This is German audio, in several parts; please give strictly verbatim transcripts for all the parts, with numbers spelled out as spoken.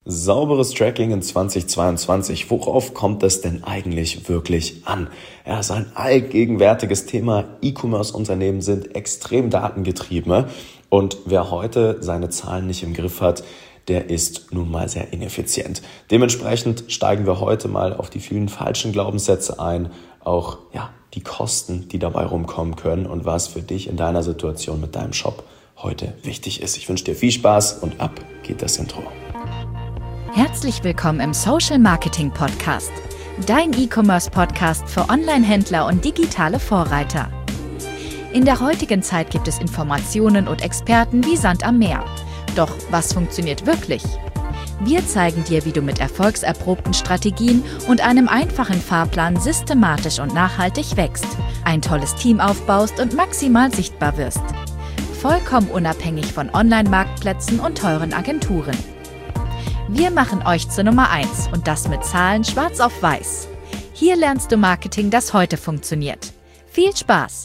Sauberes Tracking in zweitausendzweiundzwanzig. Worauf kommt es denn eigentlich wirklich an? Ja, es ist ein allgegenwärtiges Thema. E-Commerce-Unternehmen sind extrem datengetrieben. Und wer heute seine Zahlen nicht im Griff hat, der ist nun mal sehr ineffizient. Dementsprechend steigen wir heute mal auf die vielen falschen Glaubenssätze ein. Auch ja, die Kosten, die dabei rumkommen können und was für dich in deiner Situation mit deinem Shop heute wichtig ist. Ich wünsche dir viel Spaß und ab geht das Intro. Herzlich willkommen im Social Marketing Podcast, dein E-Commerce-Podcast für Online-Händler und digitale Vorreiter. In der heutigen Zeit gibt es Informationen und Experten wie Sand am Meer. Doch was funktioniert wirklich? Wir zeigen dir, wie du mit erfolgserprobten Strategien und einem einfachen Fahrplan systematisch und nachhaltig wächst, ein tolles Team aufbaust und maximal sichtbar wirst. Vollkommen unabhängig von Online-Marktplätzen und teuren Agenturen. Wir machen euch zur Nummer eins und das mit Zahlen schwarz auf weiß. Hier lernst du Marketing, das heute funktioniert. Viel Spaß!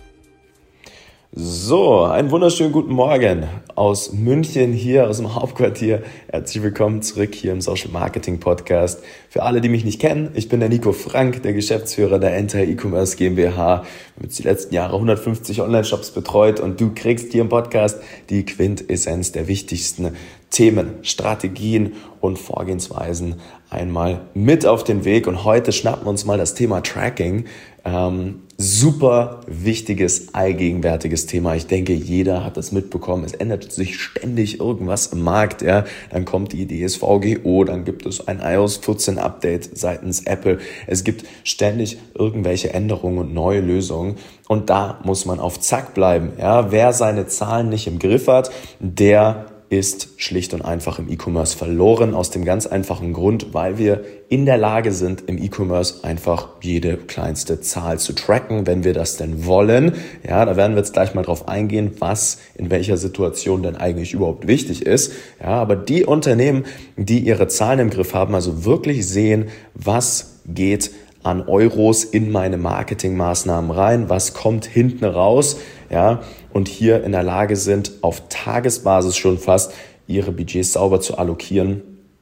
So, einen wunderschönen guten Morgen aus München, hier aus dem Hauptquartier. Herzlich willkommen zurück hier im Social Marketing Podcast. Für alle, die mich nicht kennen, ich bin der Nico Frank, der Geschäftsführer der Enter E-Commerce GmbH. Wir haben jetzt die letzten Jahre hundertfünfzig Online-Shops betreut und du kriegst hier im Podcast die Quintessenz der wichtigsten Themen, Strategien und Vorgehensweisen einmal mit auf den Weg. Und heute schnappen wir uns mal das Thema Tracking. Ähm, super wichtiges, allgegenwärtiges Thema. Ich denke, jeder hat das mitbekommen. Es ändert sich ständig irgendwas im Markt. Ja, dann kommt die D S V G O, dann gibt es ein i O S vierzehn Update seitens Apple. Es gibt ständig irgendwelche Änderungen und neue Lösungen. Und da muss man auf Zack bleiben. Ja, wer seine Zahlen nicht im Griff hat, der ist schlicht und einfach im E-Commerce verloren, aus dem ganz einfachen Grund, weil wir in der Lage sind, im E-Commerce einfach jede kleinste Zahl zu tracken, wenn wir das denn wollen. Ja, da werden wir jetzt gleich mal drauf eingehen, was in welcher Situation denn eigentlich überhaupt wichtig ist. Ja, aber die Unternehmen, die ihre Zahlen im Griff haben, also wirklich sehen, was geht an Euros in meine Marketingmaßnahmen rein, was kommt hinten raus, ja, und hier in der Lage sind, auf Tagesbasis schon fast ihre Budgets sauber zu allokieren,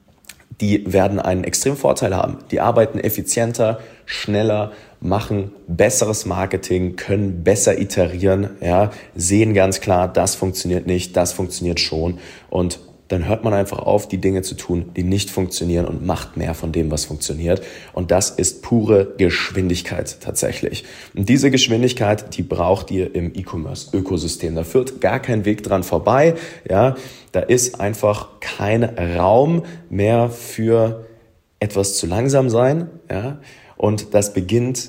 die werden einen extremen Vorteil haben. Die arbeiten effizienter, schneller, machen besseres Marketing, können besser iterieren, ja, sehen ganz klar, das funktioniert nicht, das funktioniert schon, und dann hört man einfach auf, die Dinge zu tun, die nicht funktionieren, und macht mehr von dem, was funktioniert. Und das ist pure Geschwindigkeit tatsächlich. Und diese Geschwindigkeit, die braucht ihr im E-Commerce-Ökosystem. Da führt gar kein Weg dran vorbei. Ja, da ist einfach kein Raum mehr für etwas zu langsam sein. Ja, und das beginnt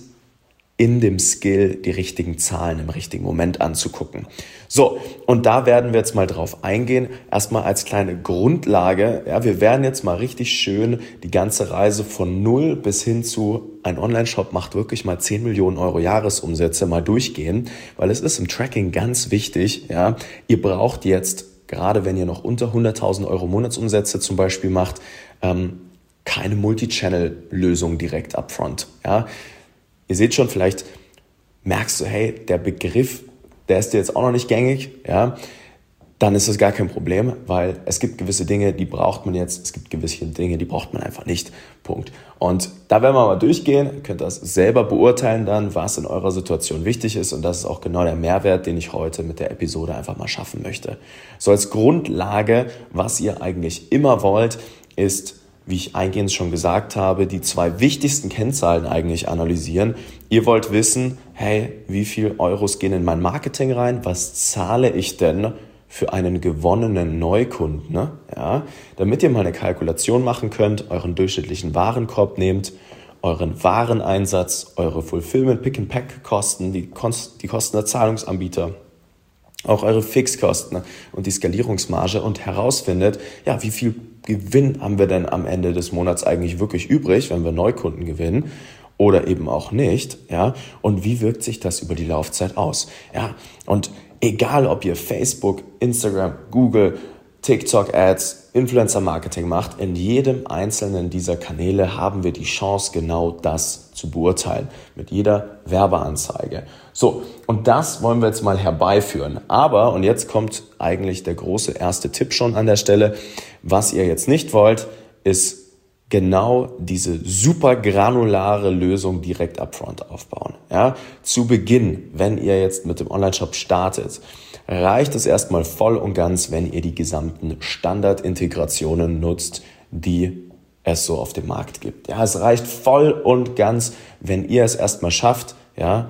in dem Skill, die richtigen Zahlen im richtigen Moment anzugucken. So, und da werden wir jetzt mal drauf eingehen. Erstmal als kleine Grundlage. Ja, wir werden jetzt mal richtig schön die ganze Reise von null bis hin zu ein Online-Shop macht wirklich mal zehn Millionen Euro Jahresumsätze mal durchgehen, weil es ist im Tracking ganz wichtig. Ja, ihr braucht jetzt, gerade wenn ihr noch unter hunderttausend Euro Monatsumsätze zum Beispiel macht, ähm, keine Multi-Channel-Lösung direkt upfront. Ja, ihr seht schon, vielleicht merkst du, hey, der Begriff, der ist dir jetzt auch noch nicht gängig, ja, dann ist das gar kein Problem, weil es gibt gewisse Dinge, die braucht man jetzt, es gibt gewisse Dinge, die braucht man einfach nicht, Punkt. Und da werden wir mal durchgehen, ihr könnt das selber beurteilen dann, was in eurer Situation wichtig ist, und das ist auch genau der Mehrwert, den ich heute mit der Episode einfach mal schaffen möchte. So als Grundlage, was ihr eigentlich immer wollt, ist, wie ich eingehend schon gesagt habe, die zwei wichtigsten Kennzahlen eigentlich analysieren. Ihr wollt wissen, hey, wie viel Euros gehen in mein Marketing rein? Was zahle ich denn für einen gewonnenen Neukunden? Ne? Ja, damit ihr mal eine Kalkulation machen könnt, euren durchschnittlichen Warenkorb nehmt, euren Wareneinsatz, eure Fulfillment, Pick-and-Pack-Kosten, die, Kost, die Kosten der Zahlungsanbieter, auch eure Fixkosten und die Skalierungsmarge, und herausfindet, ja, wie viel Gewinn haben wir denn am Ende des Monats eigentlich wirklich übrig, wenn wir Neukunden gewinnen oder eben auch nicht, ja, und wie wirkt sich das über die Laufzeit aus, ja, und egal, ob ihr Facebook, Instagram, Google, TikTok-Ads, Influencer-Marketing macht, in jedem einzelnen dieser Kanäle haben wir die Chance, genau das zu beurteilen, mit jeder Werbeanzeige. So, und das wollen wir jetzt mal herbeiführen. Aber, und jetzt kommt eigentlich der große erste Tipp schon an der Stelle, was ihr jetzt nicht wollt, ist genau diese super granulare Lösung direkt upfront aufbauen. Ja, zu Beginn, wenn ihr jetzt mit dem Online-Shop startet, reicht es erstmal voll und ganz, wenn ihr die gesamten Standardintegrationen nutzt, die es so auf dem Markt gibt. Ja, es reicht voll und ganz, wenn ihr es erstmal schafft, ja,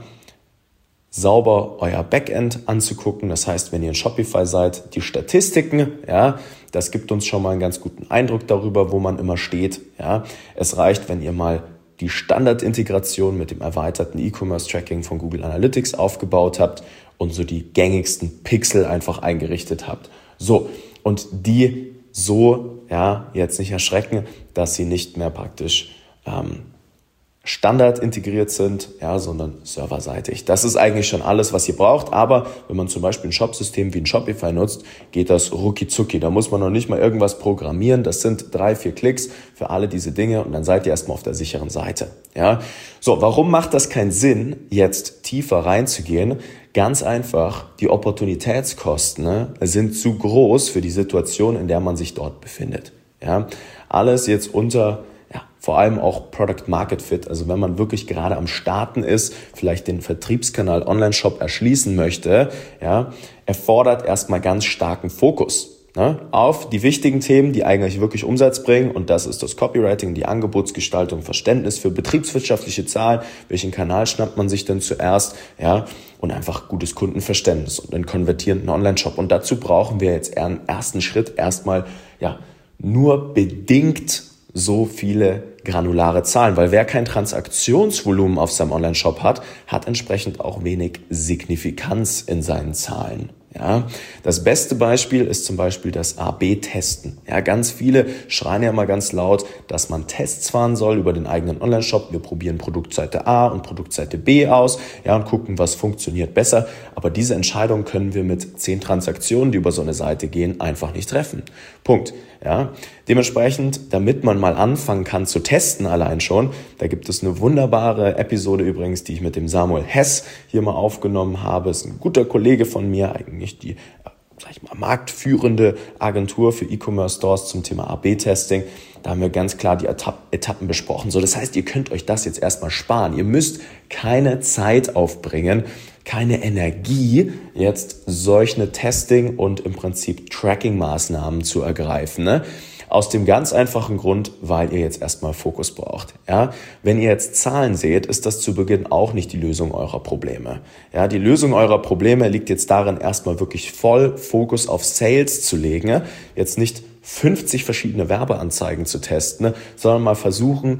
sauber euer Backend anzugucken. Das heißt, wenn ihr in Shopify seid, die Statistiken, ja, das gibt uns schon mal einen ganz guten Eindruck darüber, wo man immer steht. Ja, es reicht, wenn ihr mal die Standardintegration mit dem erweiterten E-Commerce-Tracking von Google Analytics aufgebaut habt und so die gängigsten Pixel einfach eingerichtet habt. So, und die so, ja, jetzt nicht erschrecken, dass sie nicht mehr praktisch ähm, Standard integriert sind, ja, sondern serverseitig. Das ist eigentlich schon alles, was ihr braucht. Aber wenn man zum Beispiel ein Shopsystem wie ein Shopify nutzt, geht das rucki zucki. Da muss man noch nicht mal irgendwas programmieren. Das sind drei, vier Klicks für alle diese Dinge und dann seid ihr erstmal auf der sicheren Seite. Ja, so, warum macht das keinen Sinn, jetzt tiefer reinzugehen? Ganz einfach, die Opportunitätskosten, ne, sind zu groß für die Situation, in der man sich dort befindet. Ja, alles jetzt unter vor allem auch Product Market Fit, also wenn man wirklich gerade am Starten ist, vielleicht den Vertriebskanal Online-Shop erschließen möchte, ja, erfordert erstmal ganz starken Fokus, ne, auf die wichtigen Themen, die eigentlich wirklich Umsatz bringen, und das ist das Copywriting, die Angebotsgestaltung, Verständnis für betriebswirtschaftliche Zahlen, welchen Kanal schnappt man sich denn zuerst, ja, und einfach gutes Kundenverständnis und einen konvertierenden Online-Shop. Und dazu brauchen wir jetzt im ersten Schritt erstmal, ja, nur bedingt so viele granulare Zahlen, weil wer kein Transaktionsvolumen auf seinem Online-Shop hat, hat entsprechend auch wenig Signifikanz in seinen Zahlen. Ja, das beste Beispiel ist zum Beispiel das A B Testen. Ja, ganz viele schreien ja immer ganz laut, dass man Tests fahren soll über den eigenen Online-Shop. Wir probieren Produktseite A und Produktseite B aus, ja, und gucken, was funktioniert besser. Aber diese Entscheidung können wir mit zehn Transaktionen, die über so eine Seite gehen, einfach nicht treffen. Punkt. Ja, dementsprechend, damit man mal anfangen kann zu testen, allein schon, da gibt es eine wunderbare Episode übrigens, die ich mit dem Samuel Hess hier mal aufgenommen habe. Ist ein guter Kollege von mir, eigentlich die, sag ich mal, marktführende Agentur für E-Commerce-Stores zum Thema A B Testing. Da haben wir ganz klar die Etappen besprochen. So, das heißt, ihr könnt euch das jetzt erstmal sparen. Ihr müsst keine Zeit aufbringen, keine Energie, jetzt solche Testing- und im Prinzip Tracking-Maßnahmen zu ergreifen, ne? Aus dem ganz einfachen Grund, weil ihr jetzt erstmal Fokus braucht. Ja? Wenn ihr jetzt Zahlen seht, ist das zu Beginn auch nicht die Lösung eurer Probleme. Ja, die Lösung eurer Probleme liegt jetzt darin, erstmal wirklich voll Fokus auf Sales zu legen. Jetzt nicht fünfzig verschiedene Werbeanzeigen zu testen, sondern mal versuchen,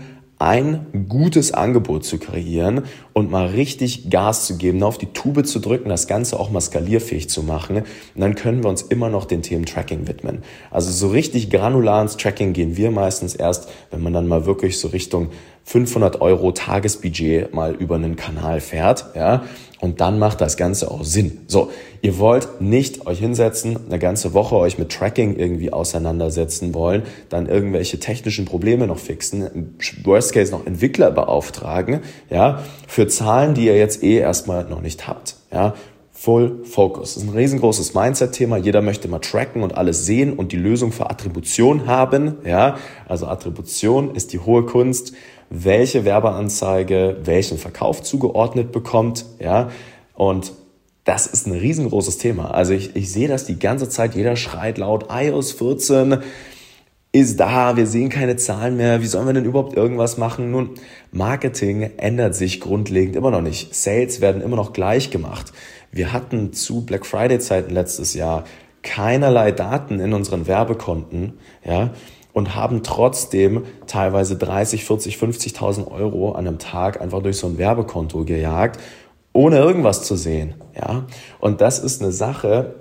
ein gutes Angebot zu kreieren und mal richtig Gas zu geben, auf die Tube zu drücken, das Ganze auch mal skalierfähig zu machen. Und dann können wir uns immer noch den Themen Tracking widmen. Also so richtig granular ins Tracking gehen wir meistens erst, wenn man dann mal wirklich so Richtung fünfhundert Euro Tagesbudget mal über einen Kanal fährt, ja, und dann macht das Ganze auch Sinn. So, ihr wollt nicht euch hinsetzen, eine ganze Woche euch mit Tracking irgendwie auseinandersetzen wollen, dann irgendwelche technischen Probleme noch fixen, im Worst Case noch Entwickler beauftragen, ja, für Zahlen, die ihr jetzt eh erstmal noch nicht habt, ja. Full Focus. Das ist ein riesengroßes Mindset-Thema. Jeder möchte mal tracken und alles sehen und die Lösung für Attribution haben. Ja, also Attribution ist die hohe Kunst, welche Werbeanzeige welchen Verkauf zugeordnet bekommt. Ja, und das ist ein riesengroßes Thema. Also ich, ich sehe das die ganze Zeit. Jeder schreit laut, i O S vierzehn ist da, wir sehen keine Zahlen mehr, wie sollen wir denn überhaupt irgendwas machen? Nun, Marketing ändert sich grundlegend immer noch nicht. Sales werden immer noch gleich gemacht. Wir hatten zu Black Friday-Zeiten letztes Jahr keinerlei Daten in unseren Werbekonten, ja, und haben trotzdem teilweise dreißig, vierzig, fünfzigtausend Euro an einem Tag einfach durch so ein Werbekonto gejagt, ohne irgendwas zu sehen, ja. Und das ist eine Sache,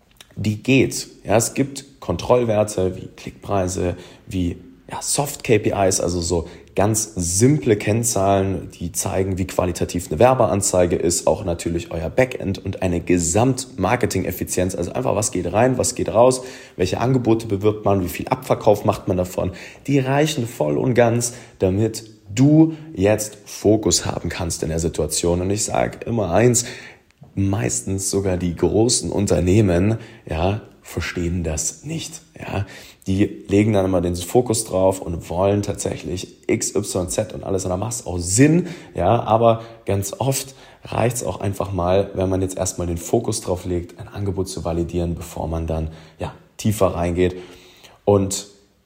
die geht. Ja, es gibt Kontrollwerte wie Klickpreise, wie ja, Soft-K P Is, also so ganz simple Kennzahlen, die zeigen, wie qualitativ eine Werbeanzeige ist, auch natürlich euer Backend und eine Gesamtmarketing-Effizienz, also einfach, was geht rein, was geht raus, welche Angebote bewirbt man, wie viel Abverkauf macht man davon, die reichen voll und ganz, damit du jetzt Fokus haben kannst in der Situation. Und ich sage immer eins, meistens sogar die großen Unternehmen, ja, verstehen das nicht. Ja, die legen dann immer den Fokus drauf und wollen tatsächlich X, Y, Z und alles. Und da macht es auch Sinn, ja, aber ganz oft reicht es auch einfach mal, wenn man jetzt erstmal den Fokus drauf legt, ein Angebot zu validieren, bevor man dann ja tiefer reingeht. Und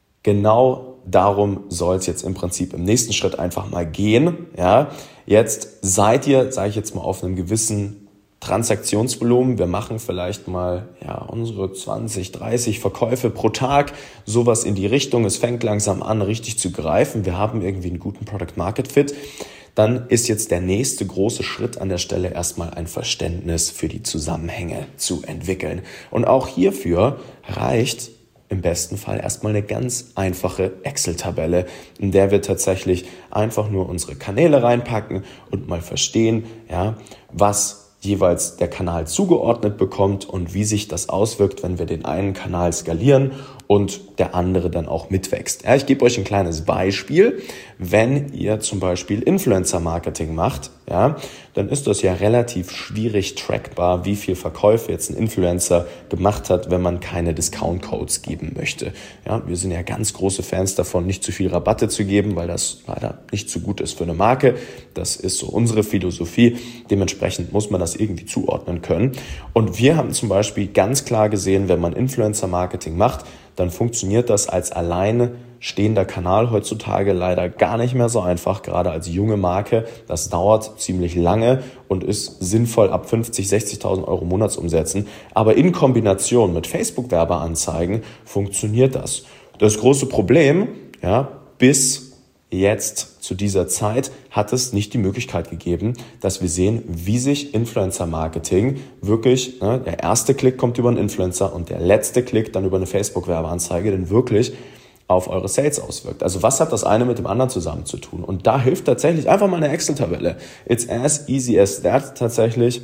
genau darum soll es jetzt im Prinzip im nächsten Schritt einfach mal gehen. Ja, jetzt seid ihr, sage ich jetzt mal, auf einem gewissen Transaktionsvolumen. Wir machen vielleicht mal ja unsere zwanzig, dreißig Verkäufe pro Tag, sowas in die Richtung. Es fängt langsam an, richtig zu greifen. Wir haben irgendwie einen guten Product-Market-Fit. Dann ist jetzt der nächste große Schritt an der Stelle erstmal ein Verständnis für die Zusammenhänge zu entwickeln. Und auch hierfür reicht im besten Fall erstmal eine ganz einfache Excel-Tabelle, in der wir tatsächlich einfach nur unsere Kanäle reinpacken und mal verstehen, ja, was jeweils der Kanal zugeordnet bekommt und wie sich das auswirkt, wenn wir den einen Kanal skalieren und der andere dann auch mitwächst. Ja, ich gebe euch ein kleines Beispiel. Wenn ihr zum Beispiel Influencer-Marketing macht, ja, dann ist das ja relativ schwierig trackbar, wie viel Verkäufe jetzt ein Influencer gemacht hat, wenn man keine Discount-Codes geben möchte. Ja, wir sind ja ganz große Fans davon, nicht zu viel Rabatte zu geben, weil das leider nicht so gut ist für eine Marke. Das ist so unsere Philosophie. Dementsprechend muss man das irgendwie zuordnen können. Und wir haben zum Beispiel ganz klar gesehen, wenn man Influencer-Marketing macht, dann funktioniert das als alleine stehender Kanal heutzutage leider gar nicht mehr so einfach, gerade als junge Marke. Das dauert ziemlich lange und ist sinnvoll ab fünfzig, sechzigtausend Euro Monatsumsätzen. Aber in Kombination mit Facebook-Werbeanzeigen funktioniert das. Das große Problem, ja, bis jetzt zu dieser Zeit hat es nicht die Möglichkeit gegeben, dass wir sehen, wie sich Influencer-Marketing wirklich, ne, der erste Klick kommt über einen Influencer und der letzte Klick dann über eine Facebook-Werbeanzeige, denn wirklich auf eure Sales auswirkt. Also was hat das eine mit dem anderen zusammen zu tun? Und da hilft tatsächlich einfach mal eine Excel-Tabelle. It's as easy as that tatsächlich.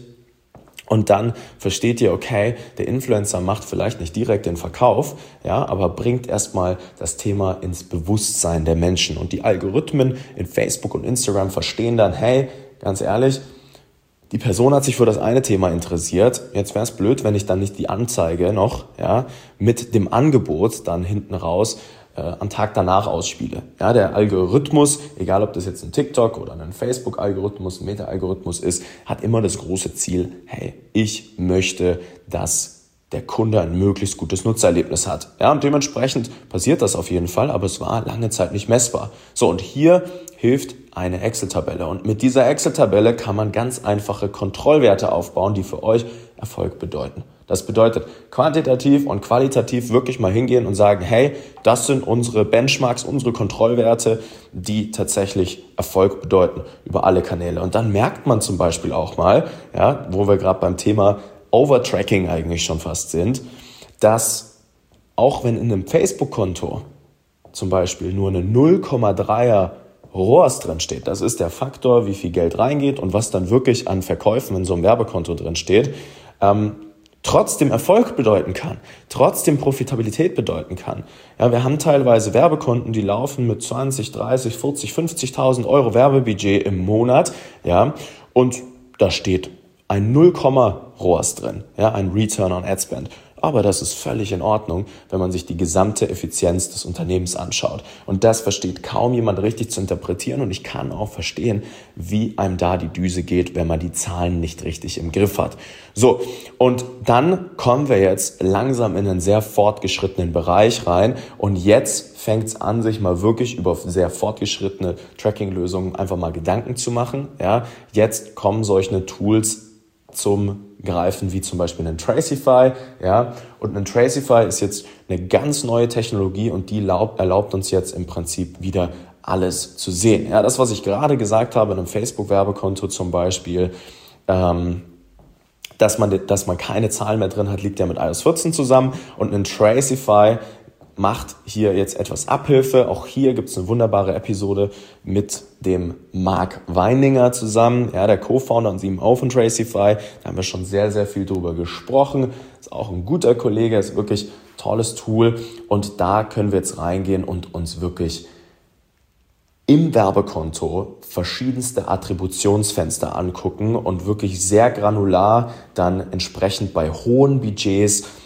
Und dann versteht ihr, okay, der Influencer macht vielleicht nicht direkt den Verkauf, ja, aber bringt erstmal das Thema ins Bewusstsein der Menschen. Und die Algorithmen in Facebook und Instagram verstehen dann, hey, ganz ehrlich, die Person hat sich für das eine Thema interessiert. Jetzt wäre es blöd, wenn ich dann nicht die Anzeige noch, ja, mit dem Angebot dann hinten raus äh, am Tag danach ausspiele. Ja, der Algorithmus, egal ob das jetzt ein TikTok oder ein Facebook-Algorithmus, ein Meta-Algorithmus ist, hat immer das große Ziel, hey, ich möchte, dass der Kunde ein möglichst gutes Nutzererlebnis hat. Ja, und dementsprechend passiert das auf jeden Fall, aber es war lange Zeit nicht messbar. So, und hier hilft eine Excel-Tabelle. Und mit dieser Excel-Tabelle kann man ganz einfache Kontrollwerte aufbauen, die für euch Erfolg bedeuten. Das bedeutet, quantitativ und qualitativ wirklich mal hingehen und sagen, hey, das sind unsere Benchmarks, unsere Kontrollwerte, die tatsächlich Erfolg bedeuten über alle Kanäle. Und dann merkt man zum Beispiel auch mal, ja, wo wir gerade beim Thema Overtracking eigentlich schon fast sind, dass auch wenn in einem Facebook-Konto zum Beispiel nur eine null Komma dreier R O A S drin steht, das ist der Faktor, wie viel Geld reingeht und was dann wirklich an Verkäufen in so einem Werbekonto drin steht, ähm, trotzdem Erfolg bedeuten kann, trotzdem Profitabilität bedeuten kann. Ja, wir haben teilweise Werbekonten, die laufen mit zwanzig, dreißig, vierzig, fünfzigtausend Euro Werbebudget im Monat, ja, und da steht ein null Komma R O A S drin, ja, ein Return on Ad Spend. Aber das ist völlig in Ordnung, wenn man sich die gesamte Effizienz des Unternehmens anschaut. Und das versteht kaum jemand richtig zu interpretieren. Und ich kann auch verstehen, wie einem da die Düse geht, wenn man die Zahlen nicht richtig im Griff hat. So, und dann kommen wir jetzt langsam in einen sehr fortgeschrittenen Bereich rein. Und jetzt fängt es an, sich mal wirklich über sehr fortgeschrittene Tracking-Lösungen einfach mal Gedanken zu machen. Ja, jetzt kommen solche Tools zum Greifen, wie zum Beispiel ein Tracify, ja, und ein Tracify ist jetzt eine ganz neue Technologie und die erlaubt, erlaubt uns jetzt im Prinzip wieder alles zu sehen. Ja, das, was ich gerade gesagt habe, in einem Facebook-Werbekonto zum Beispiel, ähm, dass man, dass man keine Zahlen mehr drin hat, liegt ja mit i O S vierzehn zusammen und ein Tracify macht hier jetzt etwas Abhilfe. Auch hier gibt es eine wunderbare Episode mit dem Marc Weininger zusammen, ja, der Co-Founder und C M O von Tracify. Da haben wir schon sehr, sehr viel drüber gesprochen. Ist auch ein guter Kollege, ist wirklich ein tolles Tool. Und da können wir jetzt reingehen und uns wirklich im Werbekonto verschiedenste Attributionsfenster angucken und wirklich sehr granular dann entsprechend bei hohen Budgets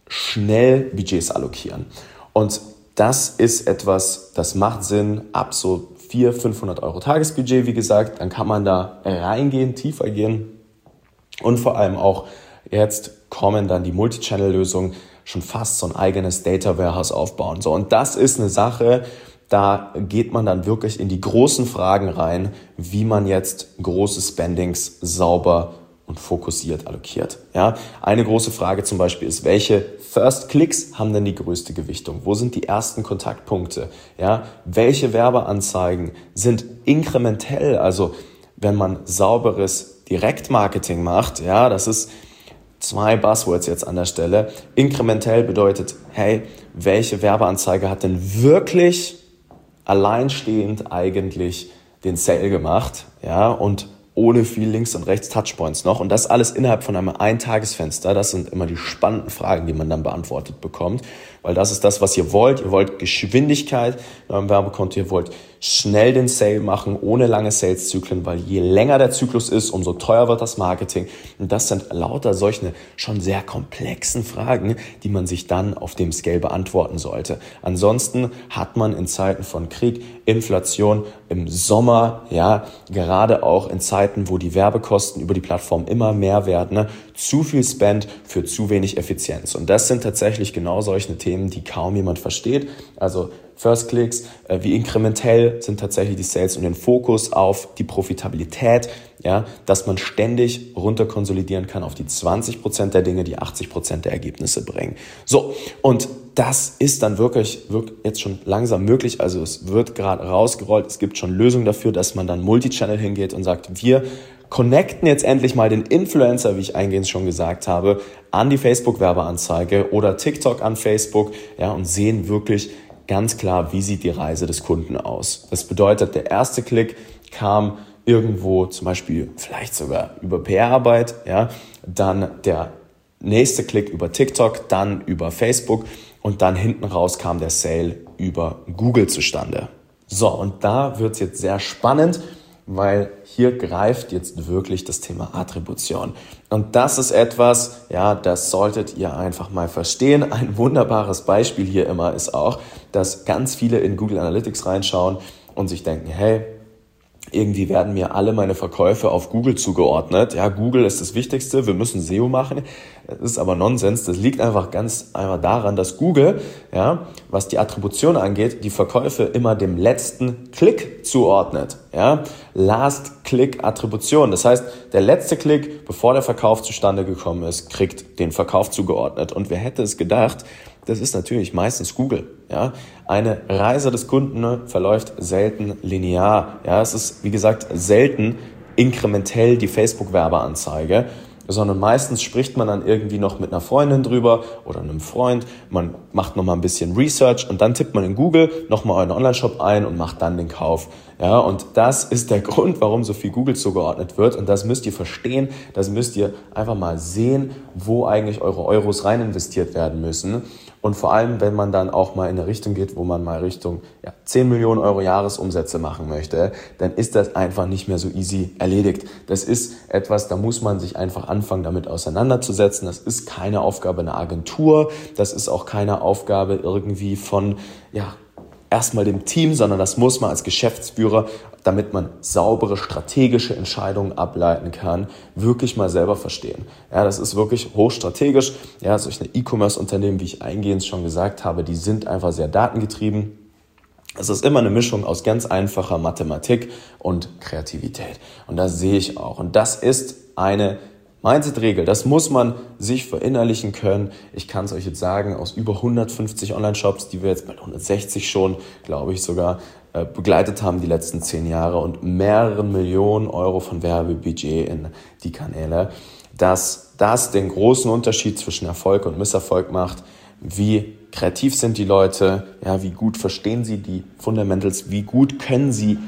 schnell Budgets allokieren. Und das ist etwas, das macht Sinn ab so vierhundert, fünfhundert Euro Tagesbudget, wie gesagt. Dann kann man da reingehen, tiefer gehen. Und vor allem auch jetzt kommen dann die Multichannel-Lösungen, schon fast so ein eigenes Data Warehouse aufbauen. So, und das ist eine Sache, da geht man dann wirklich in die großen Fragen rein, wie man jetzt große Spendings sauber und fokussiert allokiert. Ja, eine große Frage zum Beispiel ist, welche First Clicks haben denn die größte Gewichtung? Wo sind die ersten Kontaktpunkte? Ja, welche Werbeanzeigen sind inkrementell? Also wenn man sauberes Direktmarketing macht, ja, das ist zwei Buzzwords jetzt an der Stelle. Inkrementell bedeutet, hey, welche Werbeanzeige hat denn wirklich alleinstehend eigentlich den Sale gemacht? Ja, und ohne viel links und rechts Touchpoints noch. Und das alles innerhalb von einem Eintagesfenster. Das sind immer die spannenden Fragen, die man dann beantwortet bekommt. Weil das ist das, was ihr wollt. Ihr wollt Geschwindigkeit in eurem Werbekonto. Ihr wollt schnell den Sale machen, ohne lange Saleszyklen. Weil je länger der Zyklus ist, umso teuer wird das Marketing. Und das sind lauter solche schon sehr komplexen Fragen, die man sich dann auf dem Scale beantworten sollte. Ansonsten hat man in Zeiten von Krieg, Inflation, im Sommer, ja, gerade auch in Zeiten, wo die Werbekosten über die Plattform immer mehr werden, ne, zu viel Spend für zu wenig Effizienz. Und das sind tatsächlich genau solche Themen, die kaum jemand versteht. Also First Clicks, äh, wie inkrementell sind tatsächlich die Sales und den Fokus auf die Profitabilität, ja, dass man ständig runterkonsolidieren kann auf die zwanzig Prozent der Dinge, die achtzig Prozent der Ergebnisse bringen. So, und das ist dann wirklich, wirklich jetzt schon langsam möglich. Also es wird gerade rausgerollt. Es gibt schon Lösungen dafür, dass man dann Multichannel hingeht und sagt, wir connecten jetzt endlich mal den Influencer, wie ich eingehend schon gesagt habe, an die Facebook-Werbeanzeige oder TikTok an Facebook, ja, und sehen wirklich ganz klar, wie sieht die Reise des Kunden aus. Das bedeutet, der erste Klick kam irgendwo zum Beispiel vielleicht sogar über P R-Arbeit, ja, dann der nächste Klick über TikTok, dann über Facebook und dann hinten raus kam der Sale über Google zustande. So, und da wird es jetzt sehr spannend, weil hier greift jetzt wirklich das Thema Attribution. Und das ist etwas, ja, das solltet ihr einfach mal verstehen. Ein wunderbares Beispiel hier immer ist auch, dass ganz viele in Google Analytics reinschauen und sich denken, hey, irgendwie werden mir alle meine Verkäufe auf Google zugeordnet. Ja, Google ist das Wichtigste, wir müssen S E O machen. Das ist aber Nonsens. Das liegt einfach ganz einfach daran, dass Google, ja, was die Attribution angeht, die Verkäufe immer dem letzten Klick zuordnet. Ja, Last-Click-Attribution. Das heißt, der letzte Klick, bevor der Verkauf zustande gekommen ist, kriegt den Verkauf zugeordnet. Und wer hätte es gedacht? Das ist natürlich meistens Google. Ja, eine Reise des Kunden, ne, verläuft selten linear. Ja, es ist, wie gesagt, selten inkrementell die Facebook-Werbeanzeige, sondern meistens spricht man dann irgendwie noch mit einer Freundin drüber oder einem Freund. Man macht nochmal ein bisschen Research und dann tippt man in Google nochmal euren Online-Shop ein und macht dann den Kauf. Ja, und das ist der Grund, warum so viel Google zugeordnet wird. Und das müsst ihr verstehen. Das müsst ihr einfach mal sehen, wo eigentlich eure Euros rein investiert werden müssen. Und vor allem, wenn man dann auch mal in eine Richtung geht, wo man mal Richtung ja, zehn Millionen Euro Jahresumsätze machen möchte, dann ist das einfach nicht mehr so easy erledigt. Das ist etwas, da muss man sich einfach anfangen, damit auseinanderzusetzen. Das ist keine Aufgabe einer Agentur, das ist auch keine Aufgabe irgendwie von, ja, erstmal dem Team, sondern das muss man als Geschäftsführer, damit man saubere strategische Entscheidungen ableiten kann, wirklich mal selber verstehen. Ja, das ist wirklich hochstrategisch. Ja, solche E-Commerce-Unternehmen, wie ich eingehend schon gesagt habe, die sind einfach sehr datengetrieben. Es ist immer eine Mischung aus ganz einfacher Mathematik und Kreativität. Und das sehe ich auch. Und das ist eine Mindset-Regel, das muss man sich verinnerlichen können. Ich kann es euch jetzt sagen, aus über hundertfünfzig Online-Shops, die wir jetzt bald hundertsechzig schon, glaube ich sogar, äh, begleitet haben die letzten zehn Jahre und mehreren Millionen Euro von Werbebudget in die Kanäle, dass das den großen Unterschied zwischen Erfolg und Misserfolg macht. Wie kreativ sind die Leute, ja, wie gut verstehen sie die Fundamentals, wie gut können sie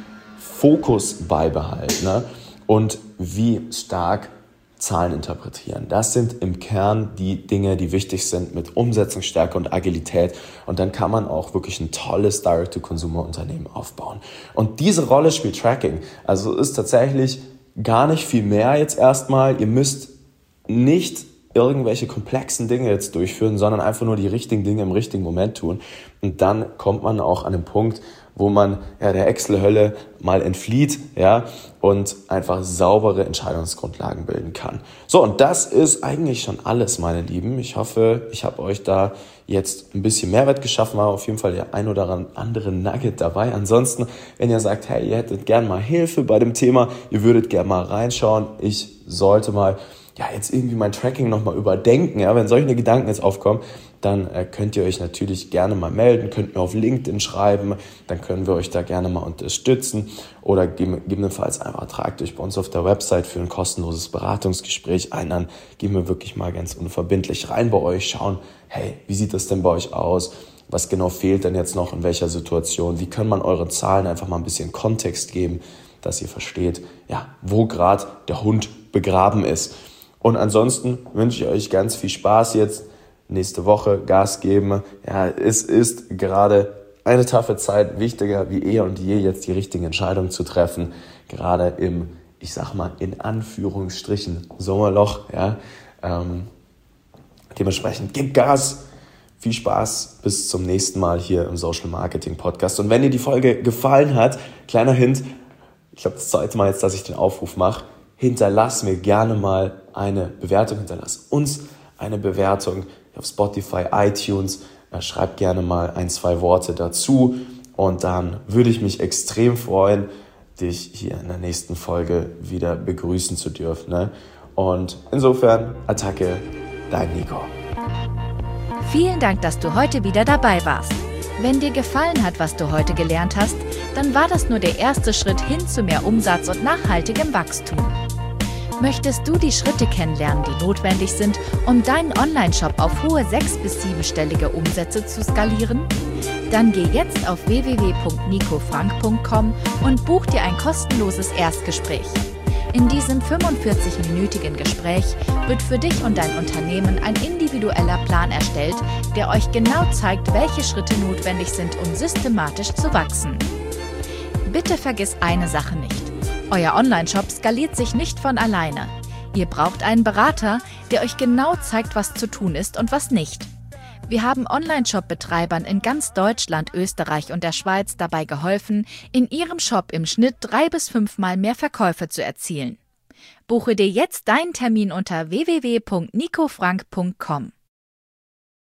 Fokus beibehalten, ne? Und wie stark Zahlen interpretieren. Das sind im Kern die Dinge, die wichtig sind mit Umsetzungsstärke und Agilität. Und dann kann man auch wirklich ein tolles Direct-to-Consumer-Unternehmen aufbauen. Und diese Rolle spielt Tracking. Also ist tatsächlich gar nicht viel mehr jetzt erstmal. Ihr müsst nicht irgendwelche komplexen Dinge jetzt durchführen, sondern einfach nur die richtigen Dinge im richtigen Moment tun. Und dann kommt man auch an den Punkt, wo man ja der Excel-Hölle mal entflieht, ja, und einfach saubere Entscheidungsgrundlagen bilden kann. So, und das ist eigentlich schon alles, meine Lieben. Ich hoffe, ich habe euch da jetzt ein bisschen Mehrwert geschaffen, war auf jeden Fall der ein oder andere Nugget dabei. Ansonsten, wenn ihr sagt, hey, ihr hättet gern mal Hilfe bei dem Thema, ihr würdet gern mal reinschauen, ich sollte mal ja jetzt irgendwie mein Tracking nochmal überdenken, ja, wenn solche Gedanken jetzt aufkommen, dann äh, könnt ihr euch natürlich gerne mal melden, könnt mir auf LinkedIn schreiben, dann können wir euch da gerne mal unterstützen oder gegebenenfalls einfach tragt euch bei uns auf der Website für ein kostenloses Beratungsgespräch ein, dann gehen wir wirklich mal ganz unverbindlich rein bei euch, schauen, hey, wie sieht das denn bei euch aus, was genau fehlt denn jetzt noch in welcher Situation, wie kann man euren Zahlen einfach mal ein bisschen Kontext geben, dass ihr versteht, ja, wo gerade der Hund begraben ist. Und ansonsten wünsche ich euch ganz viel Spaß jetzt, nächste Woche Gas geben. Ja, es ist gerade eine taffe Zeit, wichtiger wie eh und je, jetzt die richtigen Entscheidungen zu treffen. Gerade im, ich sag mal, in Anführungsstrichen Sommerloch. Ja, ähm, dementsprechend gebt Gas. Viel Spaß, bis zum nächsten Mal hier im Social Marketing Podcast. Und wenn dir die Folge gefallen hat, kleiner Hint, ich glaube das zweite Mal jetzt, dass ich den Aufruf mache, hinterlass mir gerne mal eine Bewertung, hinterlass uns eine Bewertung auf Spotify, iTunes, schreib gerne mal ein, zwei Worte dazu und dann würde ich mich extrem freuen, dich hier in der nächsten Folge wieder begrüßen zu dürfen. Ne? Und insofern, Attacke, dein Nico. Vielen Dank, dass du heute wieder dabei warst. Wenn dir gefallen hat, was du heute gelernt hast, dann war das nur der erste Schritt hin zu mehr Umsatz und nachhaltigem Wachstum. Möchtest du die Schritte kennenlernen, die notwendig sind, um deinen Online-Shop auf hohe sechs- bis siebenstellige Umsätze zu skalieren? Dann geh jetzt auf w w w punkt nico frank punkt com und buch dir ein kostenloses Erstgespräch. In diesem fünfundvierzig-minütigen Gespräch wird für dich und dein Unternehmen ein individueller Plan erstellt, der euch genau zeigt, welche Schritte notwendig sind, um systematisch zu wachsen. Bitte vergiss eine Sache nicht. Euer Online-Shop skaliert sich nicht von alleine. Ihr braucht einen Berater, der euch genau zeigt, was zu tun ist und was nicht. Wir haben Online-Shop-Betreibern in ganz Deutschland, Österreich und der Schweiz dabei geholfen, in ihrem Shop im Schnitt drei bis fünfmal mehr Verkäufe zu erzielen. Buche dir jetzt deinen Termin unter w w w punkt nico frank punkt com.